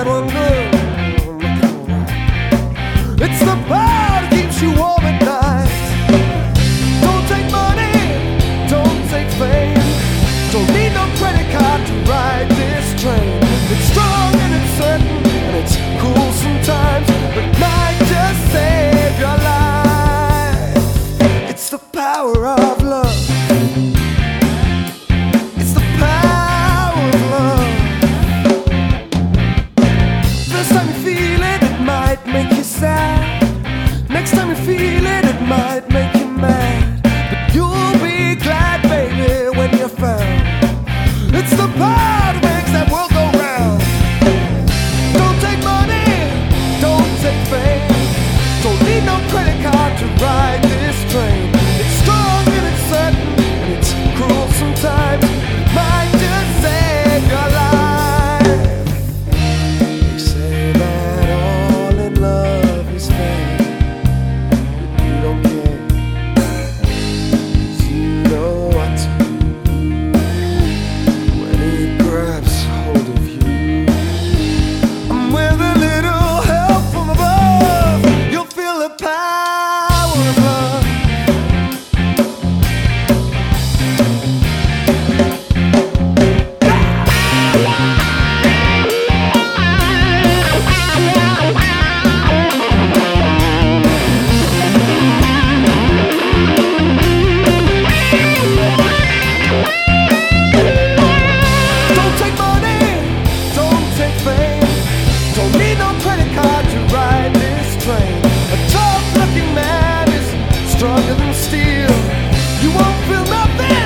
that one good. It's the power that keeps you warm at night. Don't take money, don't take fame. Don't need no credit card to ride this train. It's strong and it's certain and it's cool sometimes, but might just save your life. It's the power of love. It's the power of love. First time you feel it, it might make you sad. Next time you feel it, it might make you mad. But you'll be glad, baby, when you're found. It's the power that makes that world go round. Don't take money, don't take fame. Don't need no credit card to ride this train. It's strong and it's certain and it's cruel sometimes. It might just save your life. They say that all in love is fair, but you don't care, 'cause you know what to do when it grabs hold of you. And with a little help from above, you'll feel the power of love. Don't take money, don't take fame. Don't need no credit card to ride this train. A tough looking man is stronger than steel. You won't feel nothing